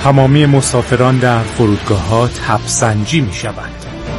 تمامی مسافران در فرودگاه‌ها تب‌سنجی می‌شوند.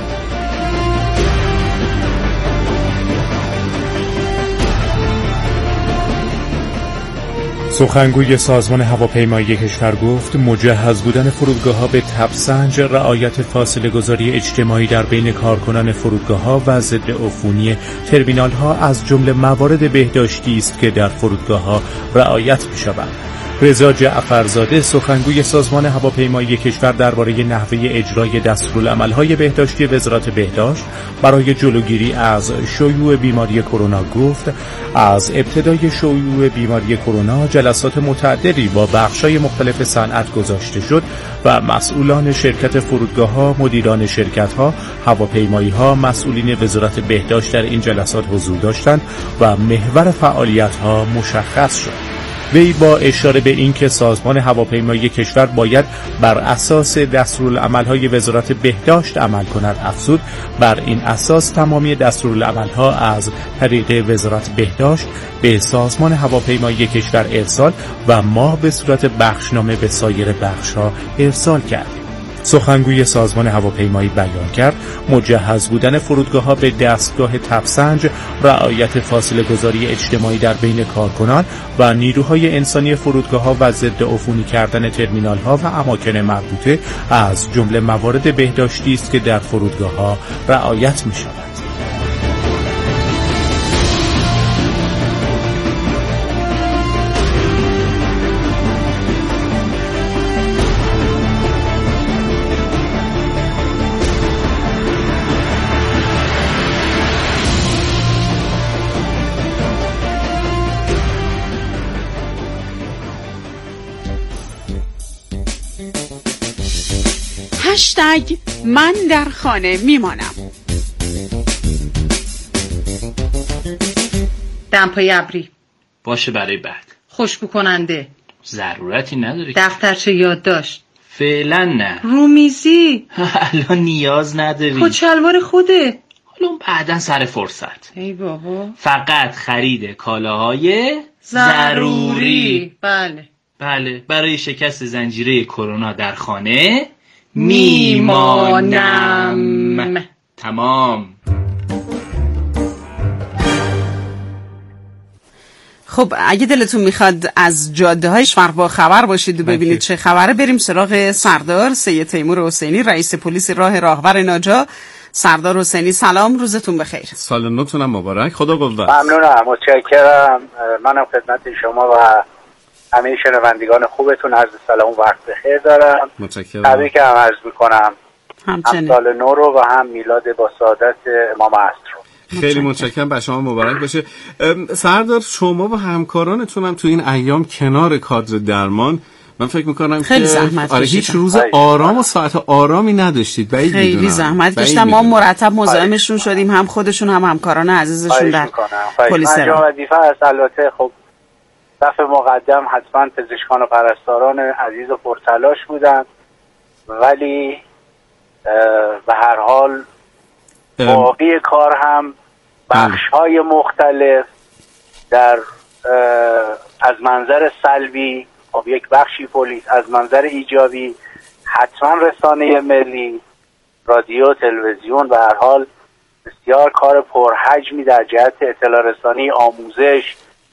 سخنگوی سازمان هواپیمایی کشور گفت مجهز بودن فرودگاه‌ها به تب‌سنج، رعایت فاصله گذاری اجتماعی در بین کارکنان فرودگاه‌ها و ضد عفونی ترمینال‌ها از جمله موارد بهداشتی است که در فرودگاه‌ها رعایت می‌شود. رضا جعفرزاده سخنگوی سازمان هواپیمایی کشور درباره نحوه اجرای دستورالعمل‌های بهداشتی وزارت بهداشت برای جلوگیری از شیوع بیماری کرونا گفت از ابتدای شیوع بیماری کرونا جلسات متعددی با بخش‌های مختلف صنعت گذاشته شد و مسئولان شرکت فرودگاه‌ها، مدیران شرکت‌ها، هواپیمایی‌ها، مسئولین وزارت بهداشت در این جلسات حضور داشتند و محور فعالیت‌ها مشخص شد. وی با اشاره به اینکه سازمان هواپیمایی کشور باید بر اساس دستورالعمل‌های وزارت بهداشت عمل کند افزود بر این اساس تمامی دستورالعمل‌ها از طریق وزارت بهداشت به سازمان هواپیمایی کشور ارسال و ما به صورت بخشنامه به سایر بخش‌ها ارسال کردیم. سخنگوی سازمان هواپیمایی بیان کرد مجهز بودن فرودگاه‌ها به دستگاه تب‌سنج، رعایت فاصله گذاری اجتماعی در بین کارکنان و نیروهای انسانی فرودگاه‌ها و ضد عفونی کردن ترمینال‌ها و اماکن مربوطه از جمله موارد بهداشتی است که در فرودگاه‌ها رعایت می‌شود. هشتگ من در خانه میمانم. دمپایی ابری باشه برای بعد. خوشبو کننده ضرورتی نداره. دفترچه یادداشت فعلا نه. رومیزی الان نیاز نداری. کچلوار خوده حالا بعدن سر فرصت. ای بابا فقط خرید کالاهای ضروری. بله برای شکست زنجیره کرونا در خانه میمانم. تمام. خب اگه دلتون میخواد از جاده های شهر با خبر باشید و ببینید چه خبره، بریم سراغ سردار سید تیمور حسینی، رئیس پلیس راهور ناجا. سردار حسینی سلام، روزتون بخیر. سال نوتونم مبارک. خدا قوت. ممنونم، متشکرم. منم خدمت شما و همه شنوندگان خوبتون عرض سلام و وقت بخیر دارم. متشکرم. تبریک هم عرض میکنم هم سال نو رو و هم میلاد با سعادت امام عصر رو. خیلی متشکرم، به شما مبارک باشه. سردار شما و همکارانتون هم تو این ایام کنار کادر درمان من فکر میکنم خیلی که زحمت هیچ روز آرام و ساعت آرامی نداشتید. خیلی زحمت کشیدن، ما مرتب مزاحمشون شدیم، هم خودشون هم همکاران عزیزشون در پلیس. من وظیفه است البته. خب صف مقدم حتما پزشکان و پرستاران عزیز و پرتلاش بودن، ولی به هر حال باقی کار هم بخش‌های مختلف در از منظر سلبی، خب یک بخشی پلیس، از منظر ایجابی حتما رسانه ملی، رادیو، تلویزیون، به هر حال بسیار کار پرحجمی در جهت اطلاع رسانی، آموزش،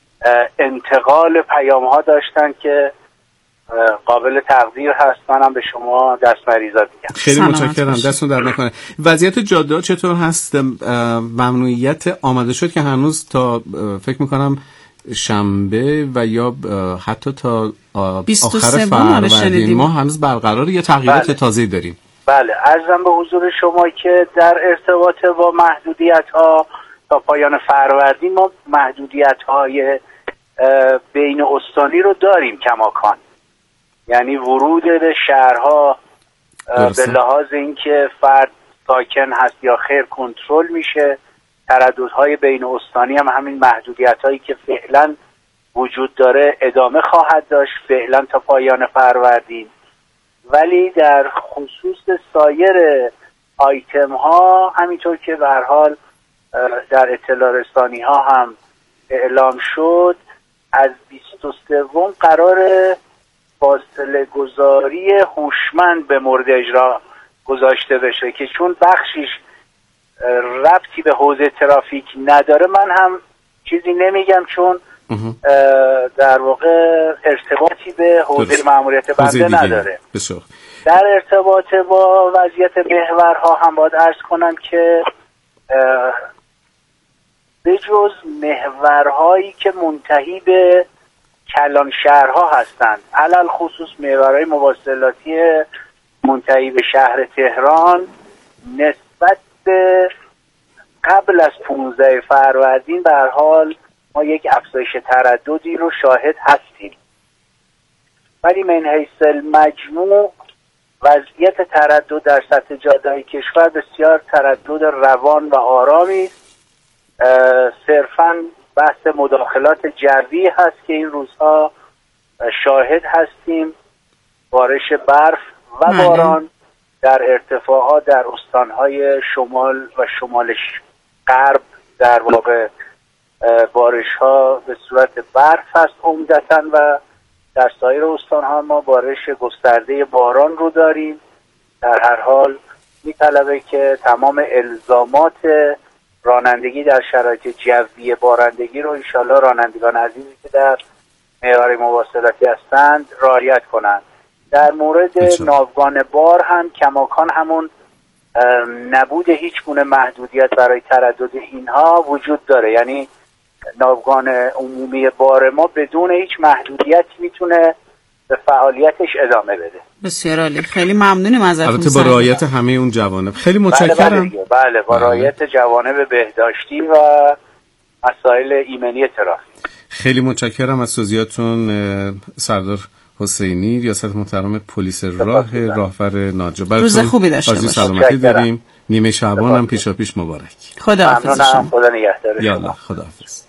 انتقال پیام ها داشتن که قابل تقدیر هست. منم به شما دست مریضات میگم. خیلی متشکرم، دستون در نکنه. وضعیت جاده چطور هست؟ ممنوعیت آمده شد که هنوز تا فکر میکنم شنبه و یا حتی تا آخر فروردین ما هنوز برقرار، یا تغییرات تازه‌ای داریم؟ بله، عرضم به حضور شما که در ارتباط با محدودیت ها تا پایان فروردین ما محدودیت های بین استانی رو داریم کماکان، یعنی ورود به شهرها به لحاظ اینکه فرد ساکن هست یا خیر کنترل میشه. ترددهای بین استانی هم همین محدودیت هایی که فعلا وجود داره ادامه خواهد داشت فعلا تا پایان فروردین. ولی در خصوص سایر آیتم ها همینطور که به هر حال در اطلاع رسانی ها هم اعلام شد، از 23 قرار فاصله فاصله گذاری هوشمند به مورد اجرا گذاشته بشه که چون بخشیش ربطی به حوزه ترافیک نداره، من هم چیزی نمیگم چون در واقع ارتباطی به حوزه مأموریت بنده نداره. در ارتباط با وضعیت محورها هم باید عرض کنم که به جز محورهایی که منتهی به کلان شهرها هستند، علل خصوص محورهای مواصلاتی منتهی به شهر تهران، نسبت به قبل از 15 فروردین به هر حال ما یک افزایش ترددی رو شاهد هستیم، ولی من حیث المجموع وضعیت تردد در سطح جاده‌های کشور بسیار تردد روان و آرامی است. صرفاً بحث مداخلات جوی هست که این روزها شاهد هستیم، بارش برف و باران در ارتفاعات در استانهای شمال و شمال غرب، در واقع بارش ها به صورت برف هست عمدتاً و در سایر استانها ما بارش گسترده باران رو داریم. در هر حال می‌طلبه که تمام الزامات رانندگی در شرایط جوی بارندگی رو انشالله رانندگان عزیزی که در محور مواصلاتی هستند رعایت کنند. در مورد ناوگان بار هم کماکان همون نبود هیچ گونه محدودیت برای تردد اینها وجود داره، یعنی ناوگان عمومی بار ما بدون هیچ محدودیت میتونه به فعالیتش ادامه بده. بسیار عالی، خیلی ممنونیم ازتون. البته با رعایت همه اون جوانب. خیلی متشکرم. بله با رعایت جوانب بهداشتی و مسائل ایمنی ترافیک. خیلی متشکرم از توضیحاتون سردار حسینی، ریاست محترم پلیس راهور ناجا. روز خوبی داشته باشید. سلامتی داریم. نیمه شعبان هم پیشاپیش مبارک. خداحافظ. خدا نگهدار. یالا خداحافظ.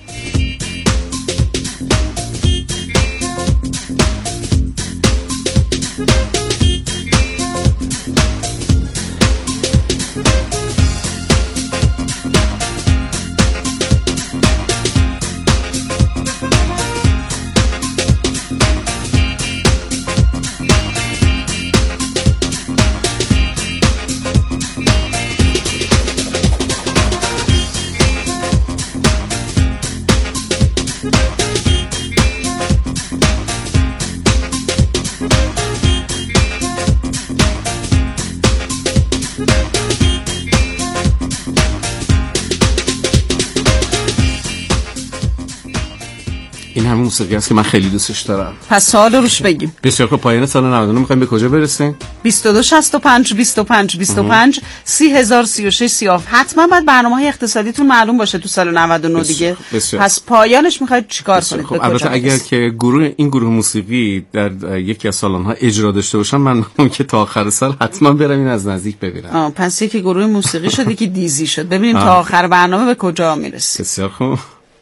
این همون موسیقی است که من خیلی دوستش دارم. پس سوال روش بگیم. بسیار خوب. پایان سال 99 می‌خوایم به کجا برسیم؟ 2265 25 25 30036 37. حتما باید برنامه‌های اقتصادیتون معلوم باشه تو سال 99 دیگه. پس پایانش می‌خواید چیکار کنید؟ خب البته اگر که این گروه موسیقی در یکی از سالن‌ها اجرا داشته باشن، من می‌گم که تا آخر سال حتما برم این از نزدیک ببینم. پس یکی گروه موسیقی شد، یکی دیزی شد. ببینیم تا آخر برنامه به کجا میرسه. بسیار خوب.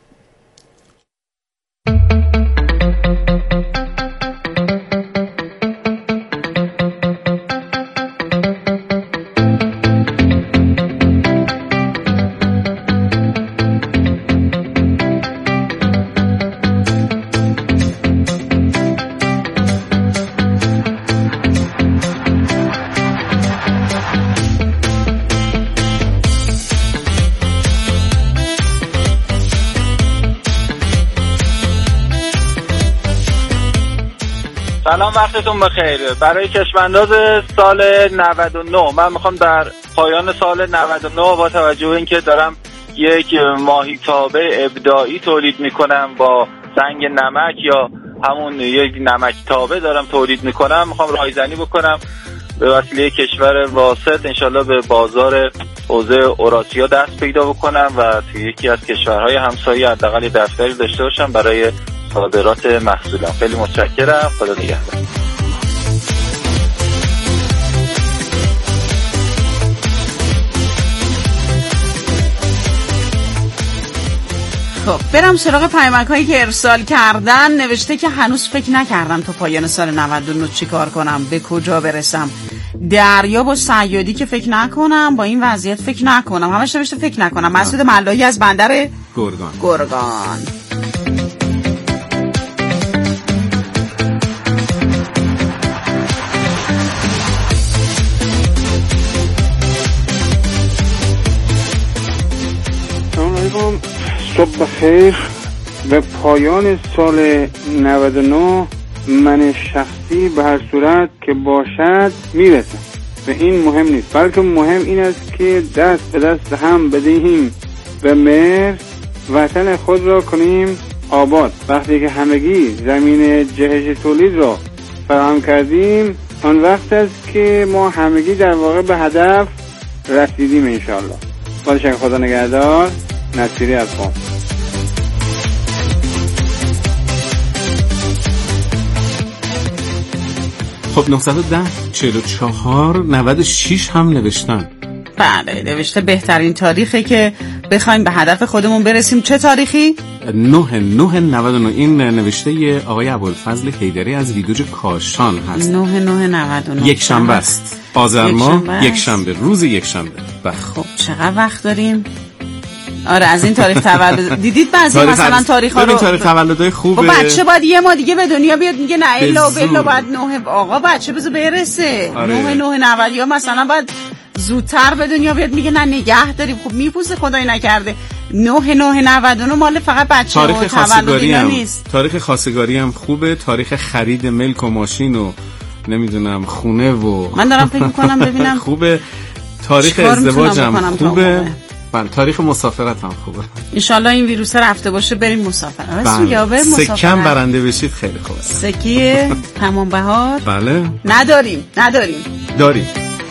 سلام، وقتتون بخیر. برای چشمانداز سال 99 من میخوام در پایان سال 99 با توجه به اینکه دارم یک ماهیتابه ابداعی تولید میکنم با سنگ نمک یا همون یک نمک تابه دارم تولید میکنم، میخوام رایزنی بکنم به وسیله کشور واسط انشالله به بازار حوزه اوراسیا دست پیدا بکنم و توی یکی از کشورهای همسایه حداقل دفتری داشته باشم برای صادرات محصولم. خیلی متشکرم. خدا نگهدار. خب برم سراغ پیامک‌هایی که ارسال کردن. نوشته که هنوز فکر نکردم تا پایان سال 99 چی کار کنم، به کجا برسم. دریا با صیادی که فکر نکنم، با این وضعیت فکر نکنم. همش نوشته فکر نکنم. مسعود ملایی از بندر گرگان. صبح خیر. به پایان سال 99 من شخصی به هر صورت که باشد میرسم. به این مهم نیست، بلکه مهم این است که دست به دست هم بدهیم به مهر، وطن خود را کنیم آباد. وقتی که همگی زمین جهش تولید را فراهم کردیم، آن وقت است که ما همگی در واقع به هدف رسیدیم انشالله. با شکر، خدا نگهدار. نصیری از قم. خب 910 44 96 هم نوشتن. بله نوشته بهترین تاریخی که بخوایم به هدف خودمون برسیم. چه تاریخی؟ 9/9/99. این نوشته آقای ابوالفضل حیدری از ویدوج کاشان هست. 9/9/99 یک شنبه است. آذر ماه یک شنبه، روز یک شنبه. خب چقدر وقت داریم؟ آره از این تاریخ تولد دیدید بعضی مثلا تاریخ‌ها رو تاریخ تولدای خوبه. بچه باید یه ما دیگه به دنیا بیاد میگه نه الا بلا باید 9 آقا بچه بذار برسه. 9/9/90 یا مثلا باید زودتر به دنیا بیاد میگه نه نگه داریم. خب میپوسه خدای نکرده 9/9/99 مال فقط بچه و تولد اینا نیست. تاریخ خواستگاری هم خوبه، تاریخ خرید ملک و ماشین و نمیدونم خونه و من دارم فکر میکنم ببینم خوبه. تاریخ ازدواج هم خوبه. تاریخ مسافرت هم خوبه. انشالله این ویروس رفته باشه بریم مسافرت. سکم برنده بشید خیلی خوبه. سکه تمام بهار. بله. نداریم. داریم.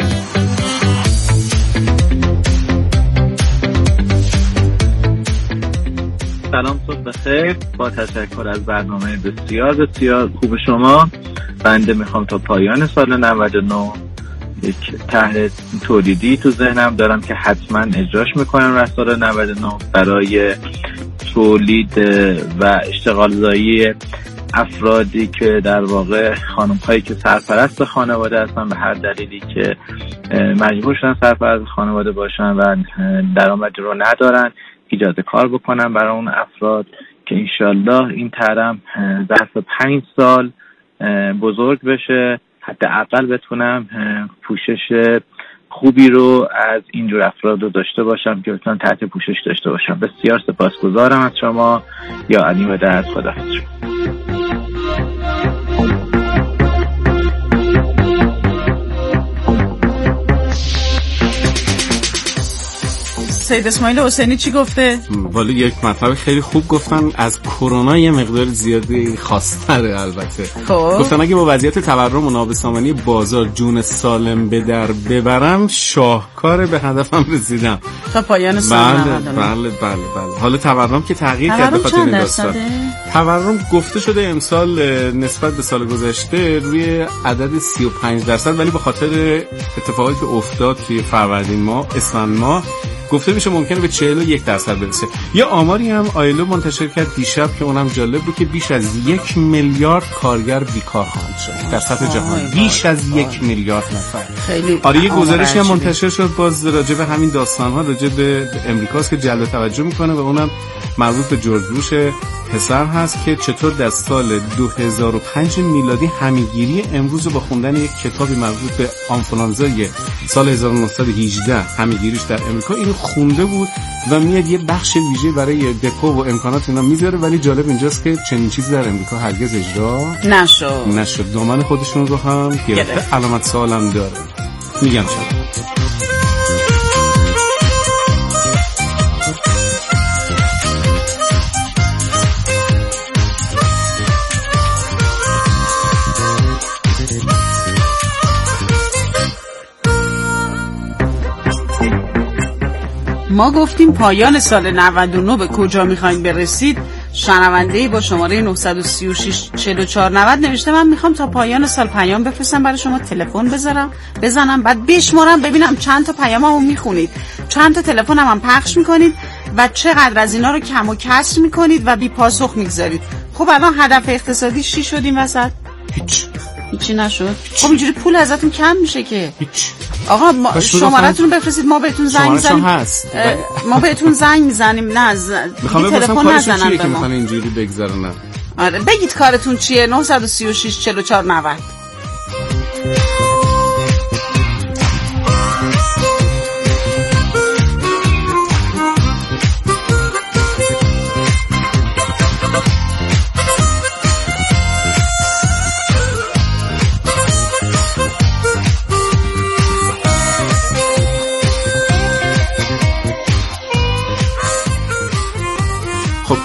سلام، صبح بخیر. با تشکر از برنامه بسیار بسیار خوب شما. بنده میخوام تا پایان سال 99 یک طرح تولیدی تو ذهنم دارم که حتما اجراش میکنم در سال 99 برای تولید و اشتغال زایی افرادی که در واقع خانم‌هایی که سرپرست خانواده هستن به هر دلیلی که مجبور شدن سرپرست خانواده باشن و درآمدی رو ندارن ایجاد کار بکنم برای اون افراد که انشالله این طرح ظرف 5 سال بزرگ بشه، حداقل بتونم پوشش خوبی رو از اینجور افراد رو داشته باشم که بتونم تحت پوشش داشته باشم. بسیار سپاسگزارم از شما. یا علی مده از خدا. سید اسماعیل حسینی چی گفته؟ والا یک مطلب خیلی خوب گفتن. از کرونا یه مقدار زیادی خاص‌تره البته. گفتن اگه با وضعیت تورم و نابسامانی بازار جون سالم به در ببرم شاهکار به هدفم رسیدم. تا پایان سال. بله. حالا تورم که تغییر کرد به خاطر این داستان. تورم گفته شده امسال نسبت به سال گذشته روی عدد 35%، ولی به خاطر اتفاقاتی که افتاد توی فروردین ماه، اسفند ماه گفته میشه ممکنه به 41% برسه. یه آماری هم آیلو منتشر کرد دیشب که اونم جالب بود که بیش از 1 میلیارد کارگر بیکار خواهند شد در سطح جهان. بیش از 1 میلیارد نفر. آره یه گزارشی هم منتشر شد باز راجع به همین داستان‌ها، راجع به امریکاست که جلب توجه میکنه و اونم مربوط به جورج بوش پسر هست که چطور در سال 2005 میلادی همیگیری امروز با خوندن یک کتابی مربوط به آنفولانزای سال 1918 همیگیریش در امریکا اینو خونده بود و میاد یه بخش ویژه برای دپو و امکانات اینا میذاره، ولی جالب اینجاست که چنین چیزی در امریکا هرگز اجرا نشد. دامن خودشون رو هم گرفته. علامت سوالم داره. میگم شد. ما گفتیم پایان سال 99 به کجا میخواین برسید. شنونده‌ای با شماره 936 4490 نوشته من میخوام تا پایان سال پیام بفرستم برای شما، تلفن بزنم بعد بشمارم ببینم چند تا پیاممو میخونید، چند تا تلفنم هم پخش میکنید و چقدر از اینا رو کم و کسر میکنید و بی پاسخ میگذارید. خب الان هدف اقتصادی چی شد این وسط؟ هیچی نشد. خب اینجوری پول ازتون کم میشه که. آقا شماره‌تون رو بفرستید ما بهتون زنگ میزنیم. ما بهتون زنگ میزنیم. نه میخوام تلفن نزنن به ما. اینجوری بگذرونم. آره بگید کارتون چیه. 936 4490.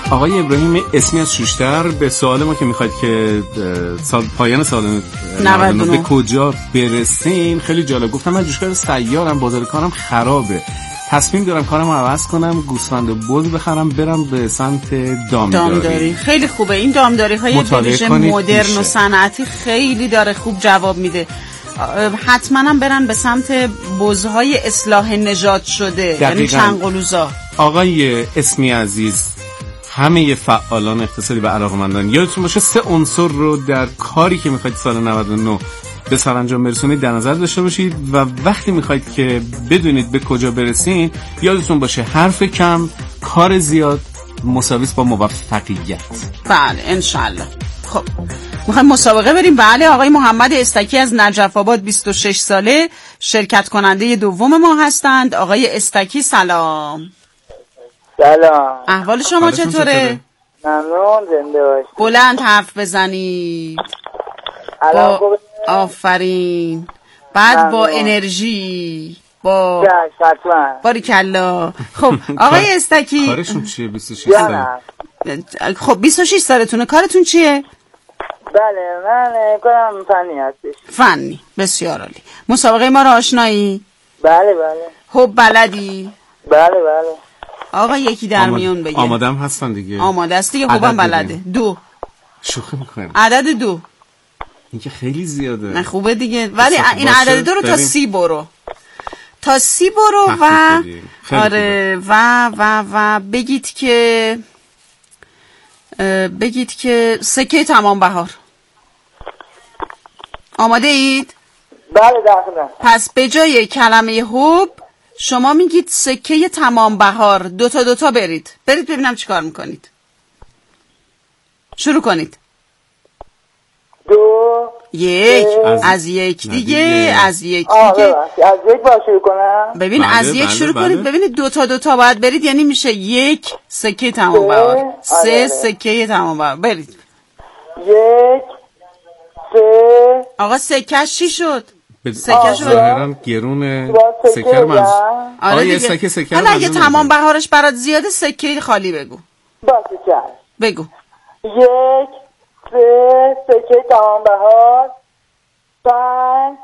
آقای ابراهیم اسمی از شوشتر، به سوال ما که میخواید که پایان سال 99 به کجا برسیم خیلی جالب گفتم. من جوشکار سیارم، بازار کارم خرابه، تصمیم دارم کارم رو عوض کنم، گوسفند و بز بخرم برم به سمت دامداری. خیلی خوبه این دامداری های بویژه مدرن و صنعتی خیلی داره خوب جواب میده. حتما هم برن به سمت بزهای اصلاح نژاد شده، یعنی چنگلوزا. آقای اسمی عزیز، همه فعالان اقتصادی و علاقه‌مندان یادتون باشه 3 عنصر رو در کاری که میخواید سال 99 به سرانجام برسونید در نظر داشته باشید و وقتی میخواید که بدونید به کجا برسین یادتون باشه حرف کم، کار زیاد مساویس با موفقیت. بله انشالله. خب میخوایم مسابقه بریم. بله آقای محمد استکی از نجف آباد 26 ساله شرکت کننده دوم ما هستند. آقای استکی سلام. سلام. احوال شما چطوره؟ ممنون، زنده باشید. بلند حرف بزنید. آفرین. بعد با انرژی با باریکلا. خب آقای استکی کارشون چیه 26 ساله؟ خب 26 سالتونه، کارتون چیه؟ بله من کارم فنی هستش. فنی، بسیار عالی. مسابقه ما رو آشنایی؟ بله بله. خب بلدی؟ بله بله. آقا یکی در میون بگه. آمادم هستن دیگه. آماده است دیگه. خوبم بلده. 2. شوخی میکنم. عدد 2. این که خیلی زیاده. نه خوبه دیگه، ولی این عدد 2 رو تا 30 برو. تا 30 برو و آره و بگید که سکه تمام بهار. آماده اید؟ بله داخلم. پس به جای کلمه حب شما میگید سکه تمام بهار. 2 تا برید ببینم چیکار میکنید. شروع کنید. 2 1 از یک دیگه از یک دیگه از یک با شروع کنم. ببین از یک شروع کنید. ببینید 2 تا باید برید، یعنی میشه 1 سکه تمام بهار، 3 سکه تمام بهار. برید 1 3. آقا سکه‌اش چی شد؟ سکه‌ش ظاهرا گرونه. سکه رو من آره دیگه. حالا اگه تمام بهارش برات زیاده سکه خالی بگو. باشه بگو 1 3 سکه تمام بهار. 5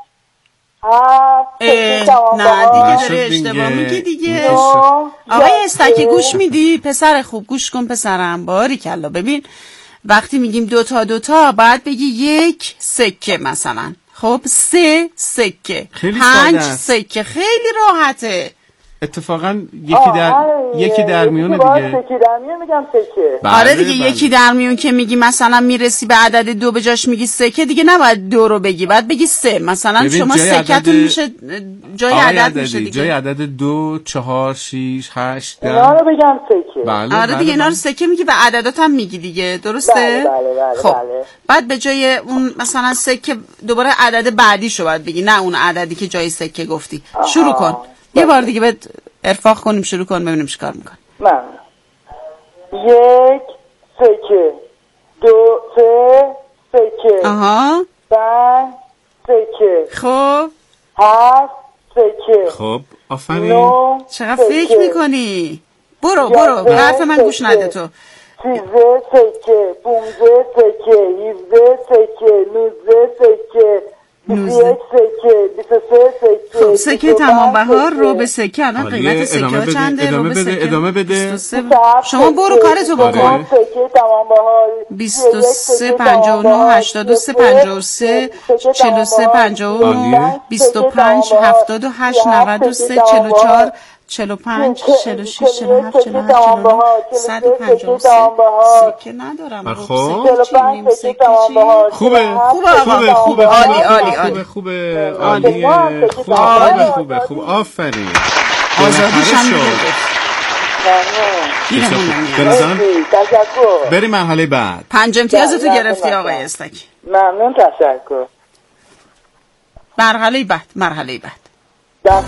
7 نه دیگه داری اشتباه میگی دیگه. آقای استکی گوش میدی؟ پسر خوب گوش کن پسرم. باریکلا. ببین وقتی میگیم 2 تا باید بگی 1 سکه مثلا. خب 3 سکه، 5 سکه. خیلی راحته. اتفاقا یکی در میونه دیگه. سکه در میون میگم سکه. آره دیگه یکی در میون که میگی مثلا میرسی به عدد 2 به جاش میگی سکه دیگه نباید 2 رو بگی، باید بگی 3 مثلا. شما سکه‌تون میشه جای عدد میشه دیگه. جای عدد 2 4 6 8 10 اینا رو بگم سکه. بله آره دیگه اینا رو سکه میگی، به عددات هم میگی دیگه. درسته؟ بله. خب بعد به جای اون مثلا سکه دوباره عدد بعدیشو باید بگی، نه اون عددی که جای سکه گفتی. شروع کن. یه بار دیگه بهت ارفاق کنیم. شروع کن ببینیم چیکار می‌کنی. من 1 سکه 2 3 سکه 5 سکه خب 7 سکه. خب آفرین. چقدر فکر می‌کنی؟ برو حرف من گوش نده تو. 13 سکه 15 سکه 17 سکه 19 سکه 21 سکه 23 سکه. خب سکه تمام بهار رو به سکه. الان قیمت سکه ها چنده؟ ادامه بده. شما برو کارتو بکن. سکه تمام بهار 23 59 83 53 43 59 25 78 93 44 45 46 47 48 49 153 سکه ندارم. خب خوبه آفرین. آزادیش هم بریم مرحله بعد. 5 امتیازتو گرفتی آقای استکی. ممنون، تشکر. مرحله بعد.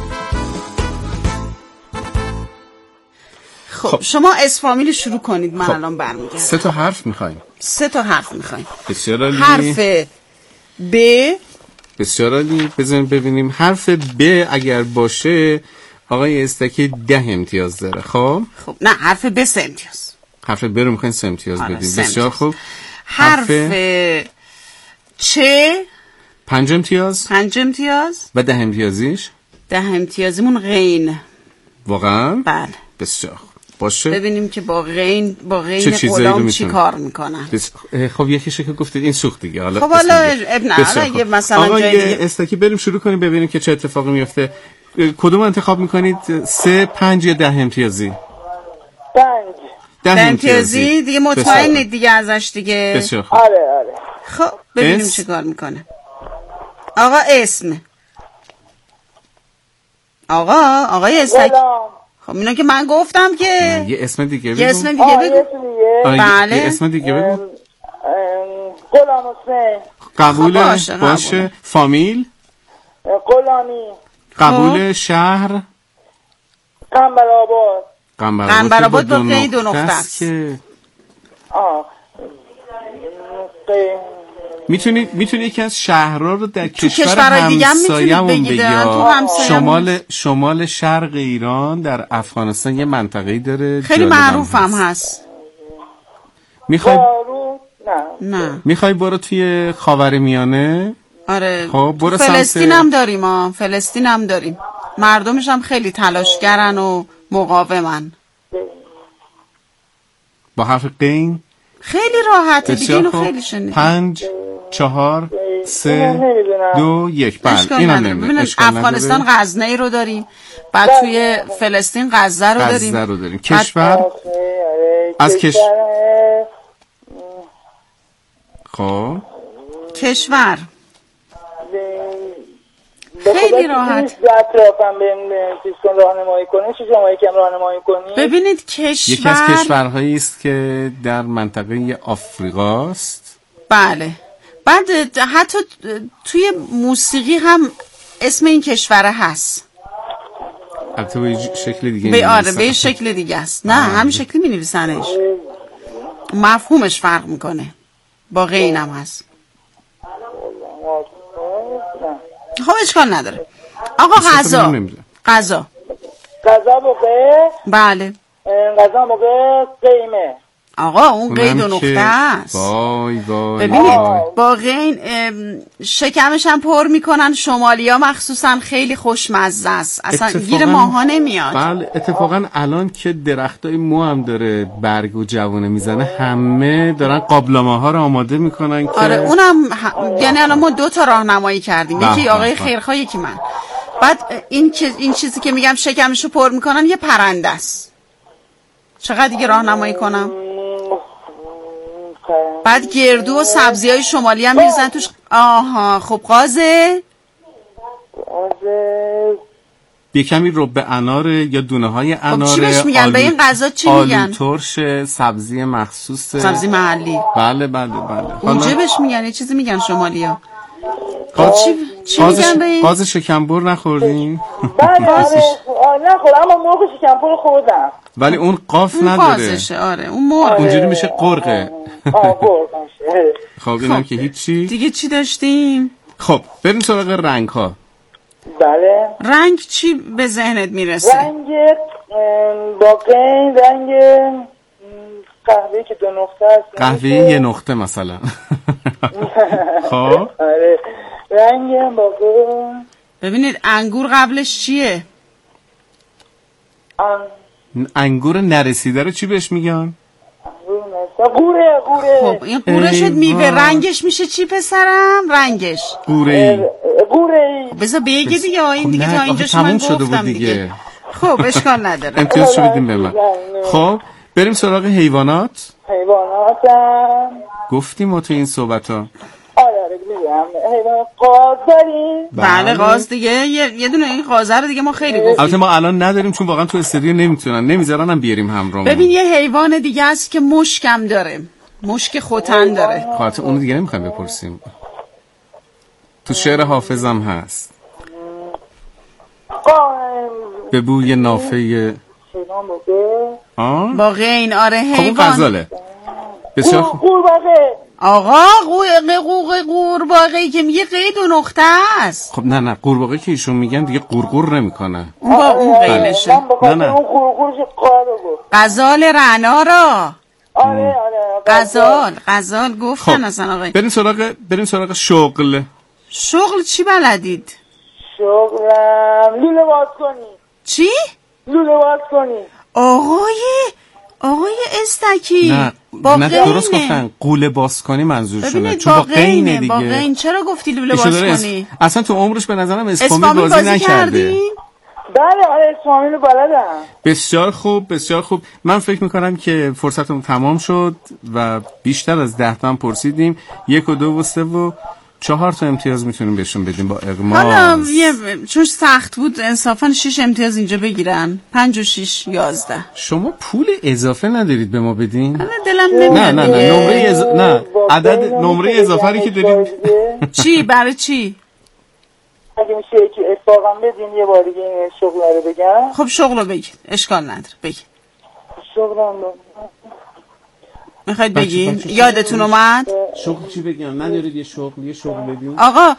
خب شما اسفامیل شروع کنید. من الان برمیگردم. 3 تا حرف میخوایم. بسیار عالی. حرف ب. بسیار عالی. ببینیم حرف ب اگر باشه آقای استکی 10 امتیاز داره. خب نه حرف ب 3 امتیاز. حرف ب رو میخواین 3 امتیاز بدیم. بسیار خوب. حرف چه 5 امتیاز. 5 امتیاز. و 10 امتیازیش 10 امتیازیمون غین. واقعا؟ بله. بسیار خوب. باشه ببینیم که با غین غلام چی کار میکنن. خب یکیشه که گفتید این سوخت دیگه. حالا خب حالا ابن اگه مثلا جای دیگه استاکی بریم شروع کنیم ببینیم که چه اتفاقی میفته. کدوم انتخاب میکنید؟ 3 5 یا 10 امتیازی؟ 5 10 امتیازی دیگه مطمئنید دیگه ازش دیگه. بسیار خوب. آره خب ببینیم چه کار میکنه. آقا اسم آقای استاک. خب اینا که من گفتم که یه اسم دیگه بگو. یه اسم دیگه بگو. بله. یه اسم دیگه بگو. غلام حسین. قبوله؟ باشه. فامیل؟ غلامی. قبول. شهر؟ قنبرآباد با غین 2 نقطه است. میتونی یکی از شهرها رو در کشور همسایه‌مون بگی. شمال شرق ایران در افغانستان یه منطقه‌ای داره خیلی معروف هم هست. نه میخوای برو توی خاورمیانه؟ آره. خب برو فلسطین هم داریم. فلسطین هم داریم. مردمش هم خیلی تلاشگرن و مقاومن. با حرف قین خیلی راحته دیگه. اینو خیلی شنیدم. 5 4 3 2 1. بله اینو نمیدونم. افغانستان غزنی رو داریم. بعد توی فلسطین غزه رو داریم. کشور از خب کشور خیلی راحت. ببینید کشور یکی از کشورهایی است که در منطقه آفریقاست. بله. بعد حتی توی موسیقی هم اسم این کشور هست. البته به شکل دیگه آره به شکل دیگه است. نه همین شکلی می نویسنش. مفهومش فرق میکنه. با غین هم هست. خب اشکال نداره. آقا غذا بقیه. بله. غذا بقیه قیمه. آقا اون غین 2 نقطه است. وای ببینید با غین شکمش هم پر میکنن. شمالیا مخصوصا خیلی خوشمزه است. اصلا گیر ماها نمیاد. بله اتفاقا الان که درختای مو هم داره برگ و جوونه میزنه همه دارن قابلمه ها رو آماده میکنن که آره اونم یعنی الان ما 2 تا راهنمایی کردیم. یکی آقای خیرخواه یکی من. بعد این چیزی که میگم شکمشو پر میکنن یه پرنده است. چقدر دیگه راهنمایی کنم؟ بعد گردو و سبزی‌های شمالی هم می‌ریزن توش. آها خب قازه یه کمی رب انار یا دونه‌های انار. خب چی بهش میگن؟ به این غذا چی میگن؟ آلو ترش، سبزی مخصوص، سبزی محلی. بله اونجا بهش میگن یه چیزی میگن شمالیا. چی میگن به این؟ قاز شکمبر نخوردین؟ بله نخوردم اما مرغ شکمبر خوردم. ولی اون قاف نداره. قازشه آره اون مرغ. اونجوری میشه قرقه. خب اینم که هیچی. دیگه چی داشتیم؟ خب بریم سراغ رنگ ها. بله. رنگ چی به ذهنت میرسه؟ رنگ باقی رنگ قهوه که 2 نقطه است. قهوه 1 نقطه مثلا. خب آره رنگ باقی. ببینید انگور قبلش چیه؟ انگور نرسیده رو چی بهش میگن؟ قوره. خب این قوره شد میوه. رنگش میشه چی پسرم؟ رنگش قوره. بذار بگی دیگه. این دیگه تا اینجا شما گفتم دیگه. خب اشکال نداره. امتیاز بدیم به من. خب بریم سراغ حیوانات. حیواناتم گفتیم ما تو این صحبت ها. آره میگم حیوان قاز داریم. بله قاز دیگه. یه دونه این قازه رو دیگه ما خیلی گفتیم. البته ما الان نداریم چون واقعا تو استودیو نمیذارن هم بیاریم همراهمون. ببین یه حیوان دیگه است که مشکم داره. مشک خوتن داره. خاطر اون دیگه نمیخوایم بپرسیم. تو شعر حافظم هست. به بوی نافه با غین. آره حیوان. خب غزاله. بسیار خوب. آقا قورباغه که میگه قید 2 نقطه است. خب نه قورباغه که ایشون میگن دیگه قورقور نمیکنه. اون با اون قیلشه. نه غزال رعنا را آره غزال گفتن اصلا آقای. بریم سراغ شغل. شغل چی بلدید؟ شغلم لوله باز کنی. چی؟ لوله باز کنی. آقای استکی نه درست گفتن، قوله باز کنی منظورشونه، چون با قینه دیگه. با قین چرا گفتی لوله باز کنی؟ اصلا تو عمرش به نظرم اسفامیل بازی نکرده. بله آره اسفامیل رو بلدم. بسیار خوب. من فکر میکنم که فرصتمون تمام شد و بیشتر از 10 تا پرسیدیم. 1 و 2 و 3 و 4 تا امتیاز میتونیم بهشون بدیم با اغماض. حالا چون سخت بود انصافا 6 امتیاز اینجا بگیرن. 5 و 6 11. شما پول اضافه ندارید به ما بدین؟ حالا دلم نمیاد. نه عدد نمره اضافه رو که دارید. چی برای چی؟ اگه میشه یکی اتفاقا بدین یه بار دیگه این شغل رو بگم. خب شغل رو بگید، اشکال نداره بگید. شغلم میخواید بگین؟ یادتون اومد؟ شغل چی بگم؟ ندارید یه شغل بدین؟ آقا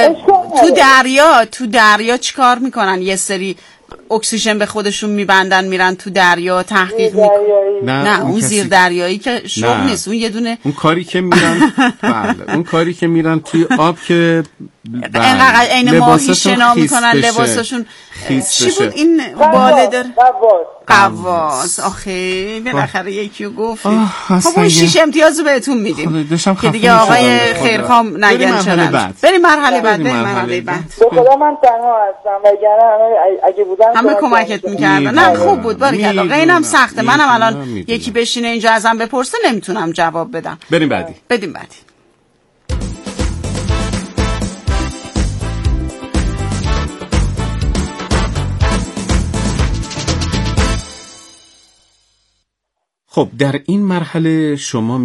تو دریا چی کار میکنن؟ یه سری اکسیژن به خودشون میبندن میرن تو دریا تحقیق میکنن. نه اون زیر دریایی که شغل نیست، اون یه دونه اون کاری که میرن بله اون کاری که میرن توی آب که اینقدر عین ماهی شنا میکنن لباسشون چی بود این باله داره؟ قواس. آخه بالاخره یکیو گفتی. خب اون 6 امتیازو بهتون میدیم که دیگه آقای خیرخوام نگن چرا. بریم مرحله بعد. به خدا من تنها هستم وگرنه اگه بودم همه کمکت میکردن. نه خوب بود باریکلا. قینم سخته. منم الان یکی بشینه اینجا ازم بپرسه نمیتونم جواب بدم. بریم بعدی. خب در این مرحله شما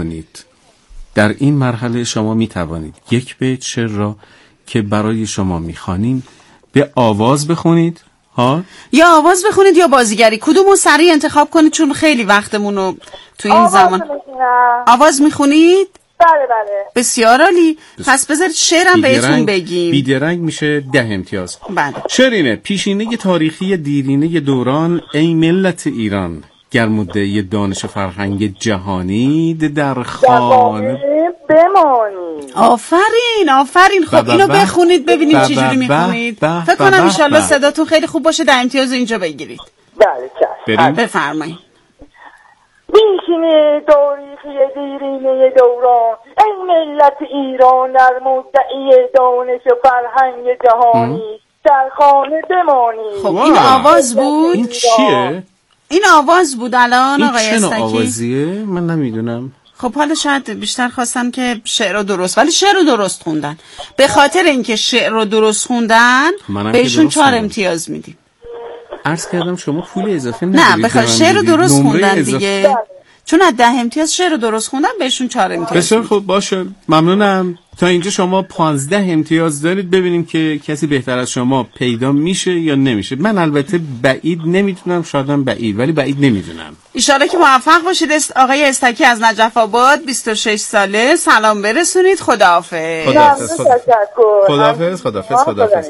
می توانید یک بیت شعر را که برای شما میخوانیم به آواز بخونید یا آواز بخونید یا بازیگری. کدومو سریع انتخاب کنید چون خیلی وقتمون رو تو این زمان. آواز میخونید؟ بله. بسیار عالی. پس بذارید شعرم بهتون بگیم. بیدرنگ میشه 10 امتیاز. بله. شعر اینه: پیشینه تاریخی دیرینه دوران، ای ملت ایران، گرموده دانش فرهنگ جهانی در خانه بمانی. آفرین. خب اینو بخونید ببینیم چه جوری میخونید. فکر کنم ان شاءالله صداتون خیلی خوب باشه. 10 امتیاز اینجا بگیرید. بله بفرمایید. پیشینه تاریخی دیرینه دوران، ای ملت ایران، در مدعی دانش فرهنگ جهانی در خانه بمانی. خب این آواز بود. این چیه؟ این آواز بود الان آقای استکی. این چه آوازیه؟ من نمیدونم. خب حالا شاید بیشتر خواستن که شعر رو درست، ولی شعر رو درست خوندن. به خاطر اینکه شعر رو درست خوندن بهشون 4 امتیاز میدیم. عرض کردم شما پول اضافه ندارید. نه به خاطر شعر رو درست خوندن دیگه. چون از 10 امتیاز شعر رو درست خوندن بهشون 4 امتیاز. بسیار خوب باشه. ممنونم. تا اینجا شما 15 امتیاز دارید. ببینیم که کسی بهتر از شما پیدا میشه یا نمیشه. من البته بعید نمیدونم، شایدم بعید، ولی بعید نمیدونم. ان شاءالله که موفق باشید. آقای استکی از نجف آباد 26 ساله. سلام برسونید. خداحافظ. خداحافظ.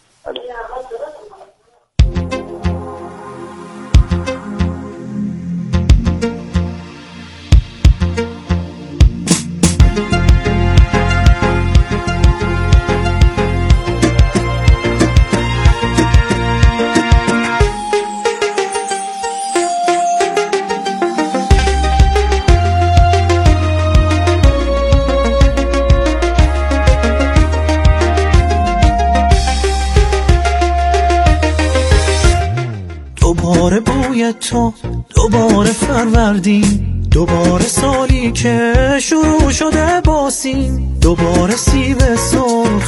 دوباره بوی تو، دوباره فروردین، دوباره سالی که شروع شده باسیم، دوباره سیب